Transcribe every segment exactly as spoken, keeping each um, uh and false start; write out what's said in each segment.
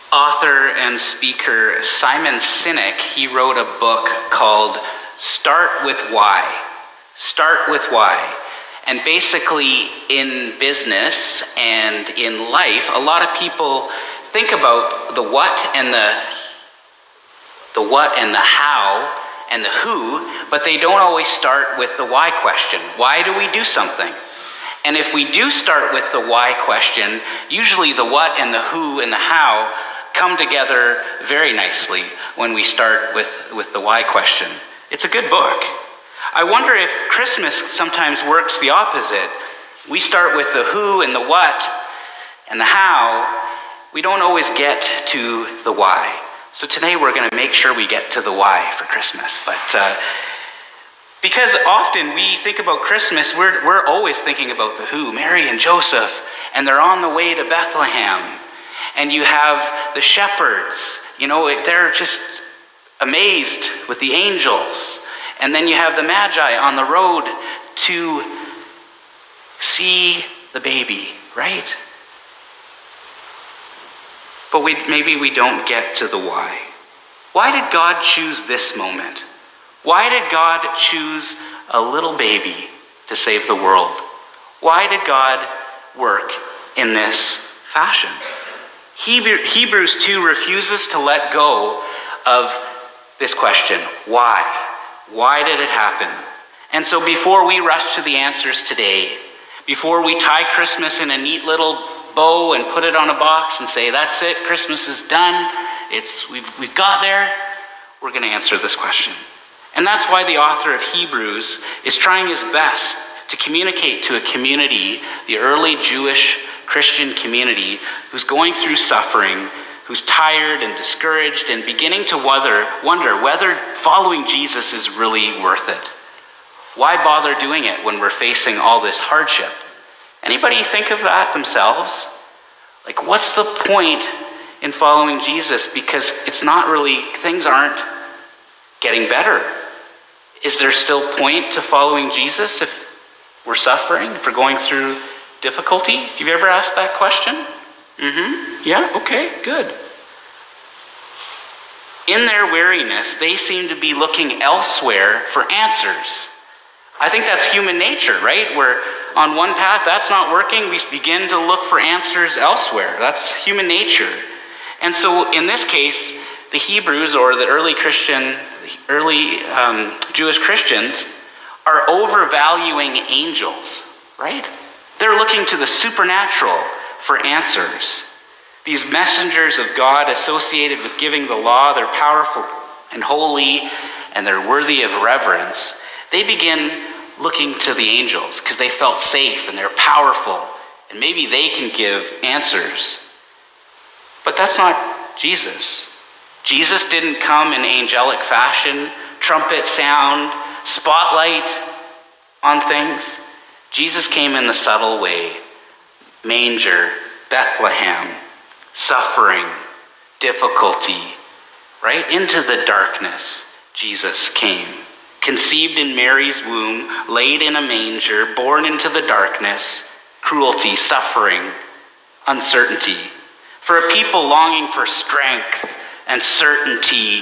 Author and speaker Simon Sinek, he wrote a book called Start with Why. Start with Why. And basically in business and in life, a lot of people think about the what and the the what and the how and the who, but they don't always start with the why question. Why do we do something? And if we do start with the why question, usually the what and the who and the how come together very nicely when we start with, with the why question. It's a good book. I wonder if Christmas sometimes works the opposite. We start with the who and the what and the how. We don't always get to the why. So today we're going to make sure we get to the why for Christmas. But uh, because often we think about Christmas, we're, we're always thinking about the who, Mary and Joseph, and they're on the way to Bethlehem. And you have the shepherds, you know, they're just amazed with the angels. And then you have the Magi on the road to see the baby, right? But we, maybe we don't get to the why. Why did God choose this moment? Why did God choose a little baby to save the world? Why did God work in this fashion? Hebrews two refuses to let go of this question. Why? Why did it happen? And so before we rush to the answers today, before we tie Christmas in a neat little bow and put it on a box and say, that's it, Christmas is done, it's we've, we've got there, we're going to answer this question. And that's why the author of Hebrews is trying his best to communicate to a community, the early Jewish Christian community, who's going through suffering, who's tired and discouraged and beginning to wonder, wonder whether following Jesus is really worth it. Why bother doing it when we're facing all this hardship? Anybody think of that themselves? Like, what's the point in following Jesus? Because it's not really, things aren't getting better. Is there still point to following Jesus if we're suffering, if we're going through difficulty? Have you ever asked that question? Mm-hmm. Yeah, okay, good. In their weariness, they seem to be looking elsewhere for answers. I think that's human nature, right? Where on one path, that's not working, we begin to look for answers elsewhere. That's human nature. And so in this case, the Hebrews, or the early Christian, early um, Jewish Christians, are overvaluing angels, right? They're looking to the supernatural for answers. These messengers of God associated with giving the law, they're powerful and holy, and they're worthy of reverence. They begin looking to the angels because they felt safe and they're powerful, and maybe they can give answers. But that's not Jesus. Jesus didn't come in angelic fashion, trumpet sound, spotlight on things. Jesus came in the subtle way. Manger, Bethlehem, suffering, difficulty, right into the darkness. Jesus came. Conceived in Mary's womb, laid in a manger, born into the darkness, cruelty, suffering, uncertainty. For a people longing for strength and certainty,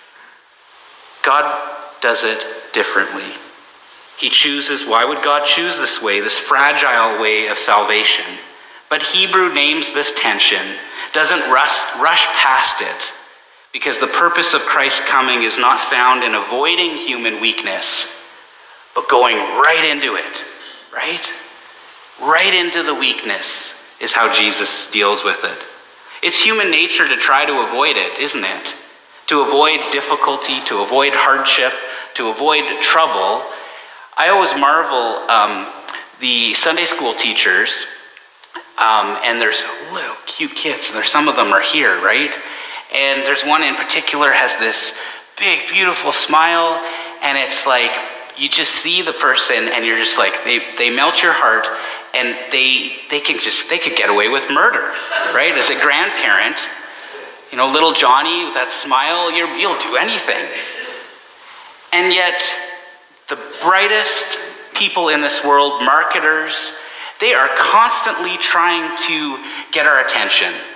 God does it differently. He chooses, why would God choose this way, this fragile way of salvation? But Hebrew names this tension, doesn't rush, rush past it, because the purpose of Christ's coming is not found in avoiding human weakness, but going right into it, right? Right into the weakness is how Jesus deals with it. It's human nature to try to avoid it, isn't it? To avoid difficulty, to avoid hardship, to avoid trouble. I always marvel, um, the Sunday school teachers, um, and there's little cute kids, and there's some of them are here, right? And there's one in particular has this big, beautiful smile, and it's like, you just see the person, and you're just like, they, they melt your heart, and they they can just, they could get away with murder, right? As a grandparent, you know, little Johnny with that smile, you're, you'll do anything. And yet, the brightest people in this world, marketers, they are constantly trying to get our attention.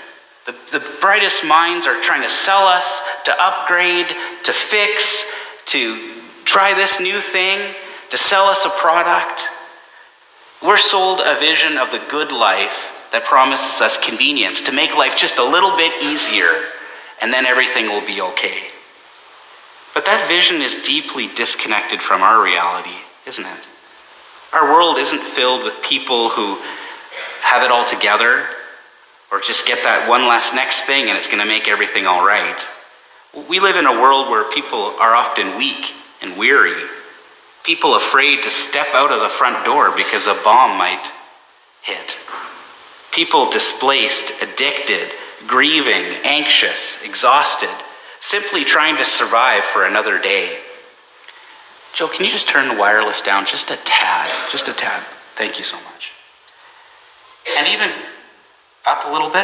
The, the brightest minds are trying to sell us, to upgrade, to fix, to try this new thing, to sell us a product. We're sold a vision of the good life that promises us convenience, to make life just a little bit easier, and then everything will be okay. But that vision is deeply disconnected from our reality, isn't it? Our world isn't filled with people who have it all together, or just get that one last next thing and it's going to make everything all right. We live in a world where people are often weak and weary. People afraid to step out of the front door because a bomb might hit. People displaced, addicted, grieving, anxious, exhausted, simply trying to survive for another day. Joe, can you just turn the wireless down just a tad? Just a tad. Thank you so much. And even up a little bit.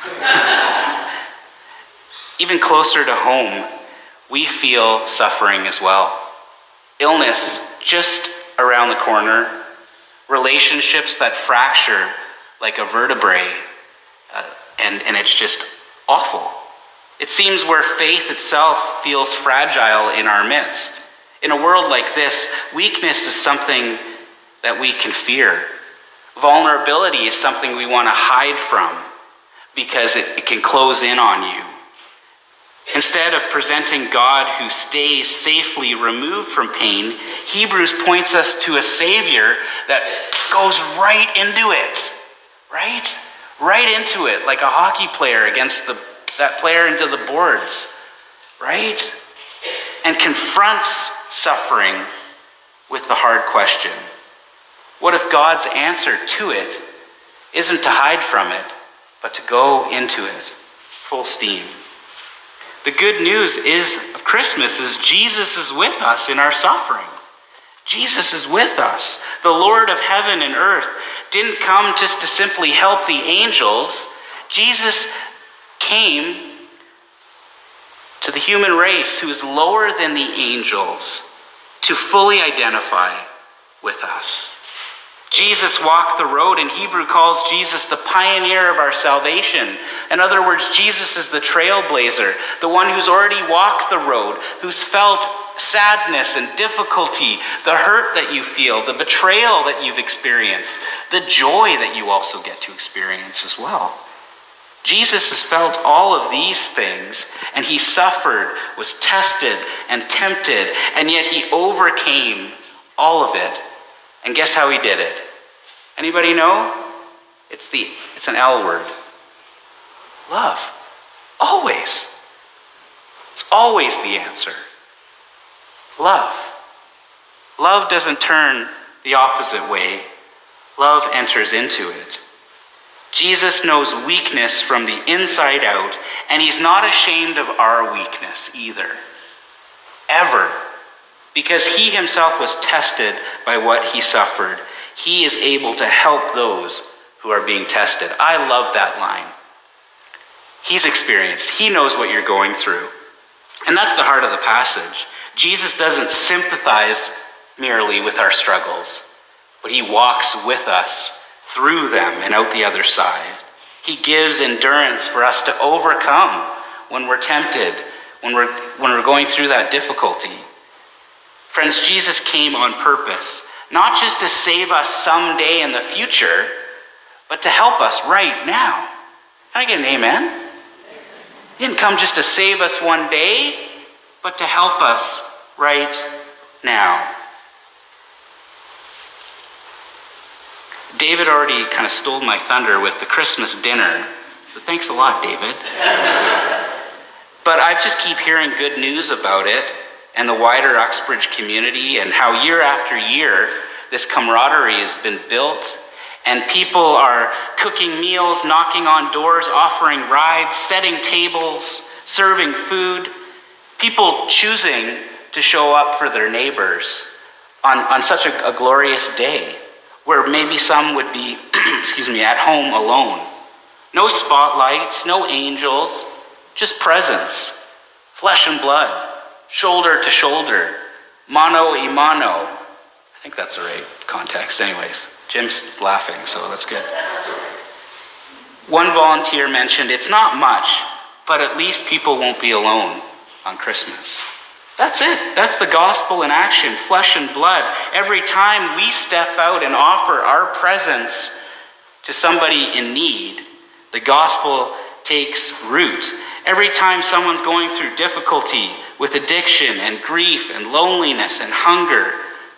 Even closer to home, we feel suffering as well. Illness just around the corner. Relationships that fracture like a vertebrae. Uh, and, and it's just awful. It seems where faith itself feels fragile in our midst. In a world like this, weakness is something that we can fear. Vulnerability is something we want to hide from because it, it can close in on you. Instead of presenting God who stays safely removed from pain, Hebrews points us to a Savior that goes right into it, right? Right into it, like a hockey player against the, that player into the boards, right? And confronts suffering with the hard question. What if God's answer to it isn't to hide from it, but to go into it full steam? The good news is of Christmas is Jesus is with us in our suffering. Jesus is with us. The Lord of heaven and earth didn't come just to simply help the angels. Jesus came to the human race who is lower than the angels to fully identify with us. Jesus walked the road, and Hebrew calls Jesus the pioneer of our salvation. In other words, Jesus is the trailblazer, the one who's already walked the road, who's felt sadness and difficulty, the hurt that you feel, the betrayal that you've experienced, the joy that you also get to experience as well. Jesus has felt all of these things, and he suffered, was tested and tempted, and yet he overcame all of it. And guess how he did it? Anybody know? It's the it's an L word. Love. Always. It's always the answer. Love. Love doesn't turn the opposite way. Love enters into it. Jesus knows weakness from the inside out, and he's not ashamed of our weakness either. Ever. Because he himself was tested by what he suffered. He is able to help those who are being tested. I love that line. He's experienced. He knows what you're going through. And that's the heart of the passage. Jesus doesn't sympathize merely with our struggles, but he walks with us through them and out the other side. He gives endurance for us to overcome when we're tempted, when we're, when we're going through that difficulty. Friends, Jesus came on purpose, not just to save us someday in the future, but to help us right now. Can I get an amen? He didn't come just to save us one day, but to help us right now. David already kind of stole my thunder with the Christmas dinner, so thanks a lot, David. But I just keep hearing good news about it, and the wider Uxbridge community, and how year after year this camaraderie has been built, and people are cooking meals, knocking on doors, offering rides, setting tables, serving food, people choosing to show up for their neighbors on, on such a, a glorious day, where maybe some would be, excuse me, at home alone. No spotlights, no angels, just presence, flesh and blood, shoulder to shoulder, mano a mano. I think that's the right context. Anyways, Jim's laughing, so that's good. One volunteer mentioned, it's not much, but at least people won't be alone on Christmas. That's it. That's the gospel in action, flesh and blood. Every time we step out and offer our presence to somebody in need, the gospel takes root. Every time someone's going through difficulty with addiction and grief and loneliness and hunger,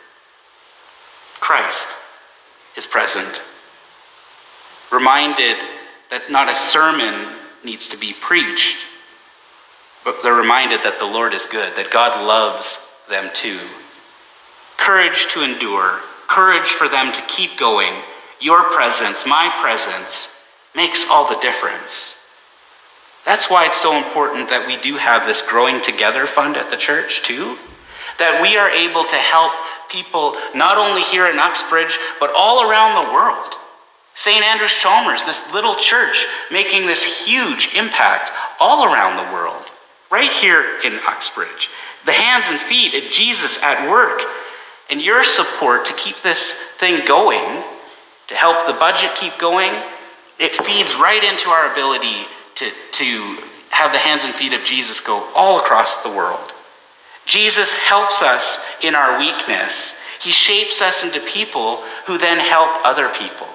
Christ is present. Reminded that not a sermon needs to be preached, but they're reminded that the Lord is good, that God loves them too. Courage to endure, courage for them to keep going. Your presence, my presence, makes all the difference. That's why it's so important that we do have this Growing Together Fund at the church too, that we are able to help people not only here in Uxbridge, but all around the world. Saint Andrew's Chalmers, this little church, making this huge impact all around the world, right here in Uxbridge. The hands and feet of Jesus at work, and your support to keep this thing going, to help the budget keep going, it feeds right into our ability to, to have the hands and feet of Jesus go all across the world. Jesus helps us in our weakness. He shapes us into people who then help other people.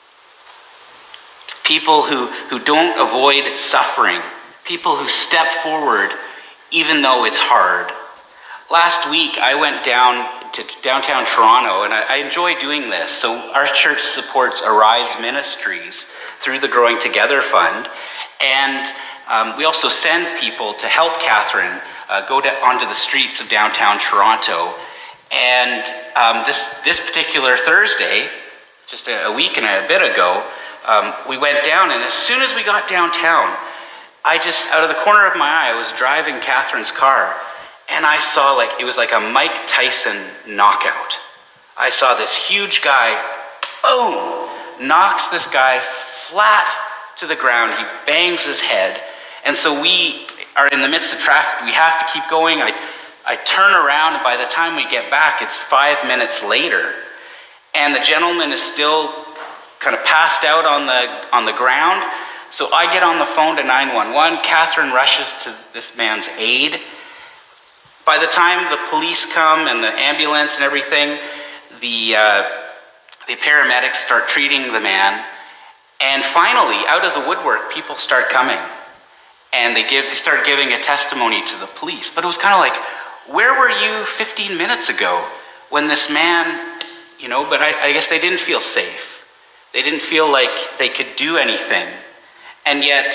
People who, who don't avoid suffering. People who step forward even though it's hard. Last week, I went down to downtown Toronto, and I, I enjoy doing this. So our church supports Arise Ministries through the Growing Together Fund, and um, we also send people to help Catherine uh, go to, onto the streets of downtown Toronto. And um, this, this particular Thursday, just a, a week and a bit ago, um, we went down, and as soon as we got downtown, I just, out of the corner of my eye, I was driving Catherine's car, and I saw like, it was like a Mike Tyson knockout. I saw this huge guy, boom, knocks this guy flat to the ground. He bangs his head. And so we are in the midst of traffic. We have to keep going. I, I turn around, and by the time we get back, it's five minutes later. And the gentleman is still kind of passed out on the, on the ground. So I get on the phone to nine one one. Catherine rushes to this man's aid. By the time the police come and the ambulance and everything, the, uh, the paramedics start treating the man. And finally, out of the woodwork, people start coming. And they give, they start giving a testimony to the police. But it was kind of like, where were you fifteen minutes ago when this man, you know, but I, I guess they didn't feel safe. They didn't feel like they could do anything. And yet,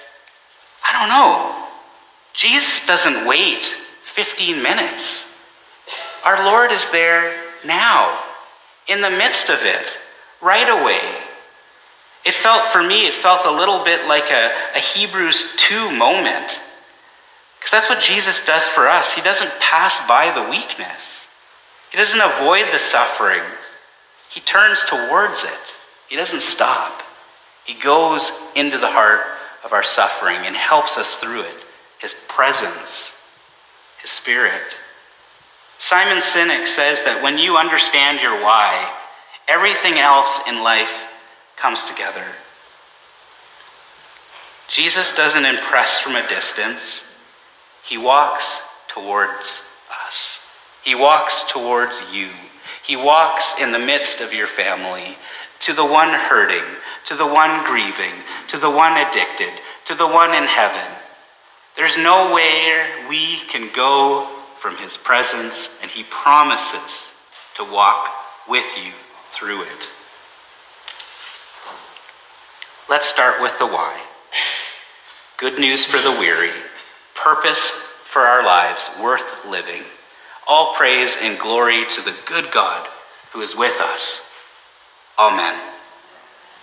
I don't know, Jesus doesn't wait fifteen minutes. Our Lord is there now, in the midst of it, right away. It felt, for me, it felt a little bit like a, a Hebrews two moment. Because that's what Jesus does for us. He doesn't pass by the weakness. He doesn't avoid the suffering. He turns towards it. He doesn't stop. He goes into the heart of our suffering and helps us through it. His presence, his spirit. Simon Sinek says that when you understand your why, everything else in life comes together. Jesus doesn't impress from a distance. He walks towards us. He walks towards you. He walks in the midst of your family, to the one hurting, to the one grieving, to the one addicted, to the one in heaven. There's nowhere we can go from his presence, and he promises to walk with you through it. Let's start with the why. Good news for the weary, purpose for our lives worth living. All praise and glory to the good God who is with us. Amen.